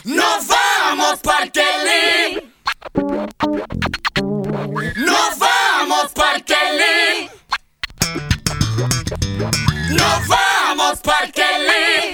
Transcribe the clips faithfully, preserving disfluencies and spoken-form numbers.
Nos vamos Parquelí. Nos vamos Parquelí. Nos vamos Parquelí.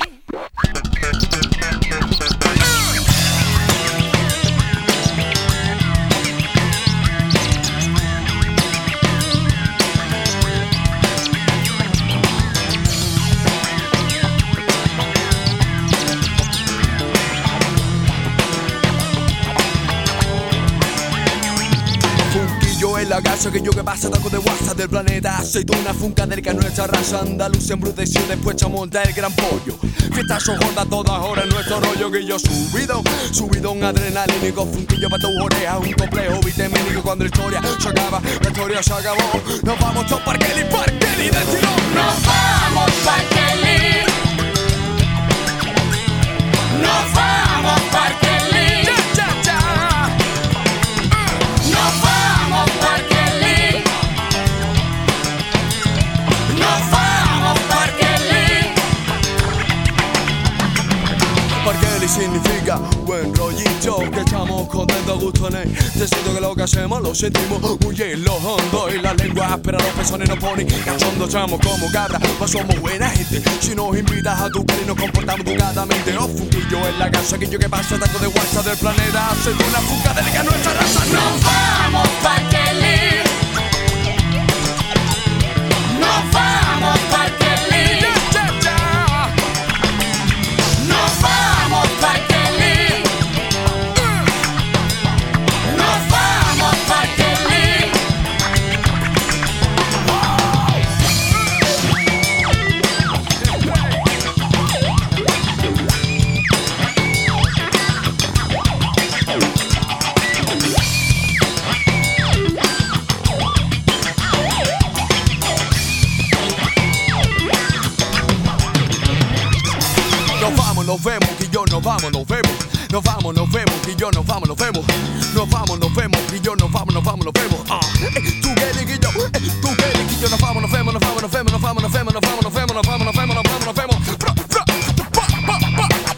En la casa que yo que pasa taco de WhatsApp del planeta aceituna funkadérica nuestra raza andaluza embruteció después echamos el gran pollo fiestas son jordas todas horas nuestro rollo que yo subido subido un adrenalínico funquillo para tu oreja un complejo vitamínico cuando la historia se acaba la historia se acabó nos vamos todos Parquelí Parquelí del tirón nos vamos Parquelí nos vamos Parquelí ya ya ya nos vamos Parquelí nos vamos Parquelí. Parquelí significa buen rollito, que estamos contentos a gusto en él. Te siento que lo que hacemos lo sentimos muy en lo hondo. Y la lengua áspera, los pezones nos ponen cachondos, estamos como cabras, mas somos buena gente. Si nos invitas a tu cara y nos comportamos educadamente. Oh, funquillo en la casa, que yo que paso tanto de WhatsApp del planeta. Hace una fuga de nuestra raza. Nos vamos Parquelí. Nos vamos Parquelí. Ya, ya, ya. Nos vamos Parquelí. Nos vamos Parquelí. Nos vamos, nos vemos, y yo nos vamos, nos vemos. Nos vamos, nos vemos, y yo nos vamos, nos vemos. Nos vamos, nos vemos, y yo nos vamos, nos vamos, nos vemos. Ah, eh, tú que y yo, eh, tú que y yo nos vamos, nos vemos, nos vamos, nos vemos, nos vamos, nos vemos, nos vamos, nos vemos, nos vamos, nos vemos, nos vamos, nos vemos, nos vemos. Fra, fra, pa, pa, pa.